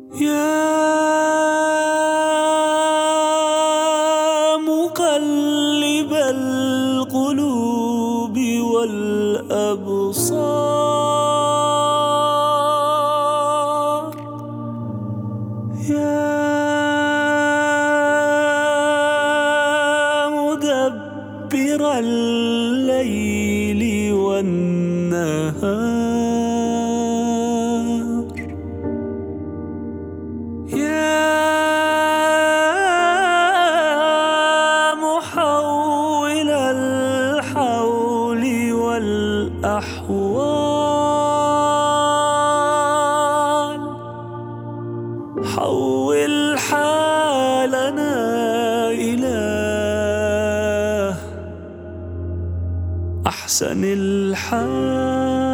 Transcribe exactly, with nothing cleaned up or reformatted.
يا مقلب القلوب والأبصار، يا مدبر الليل والنهار، يا محول الحول والأحوال، حول حالنا إلى أحسن الحال.